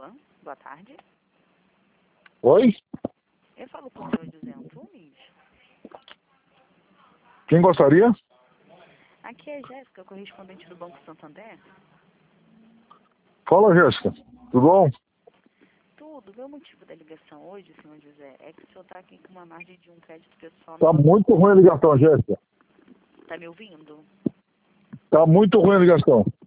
Pan. Boa tarde. Oi? Eu falo com o senhor José Antunes. Quem gostaria? Aqui é Jéssica, correspondente do Banco Santander. Fala, Jéssica. Tudo bom? Tudo. Meu motivo da ligação hoje, senhor José, é que o senhor está aqui com uma margem de um crédito pessoal. Tá muito ruim a ligação, Jéssica. Tá me ouvindo? Tá muito ruim a ligação.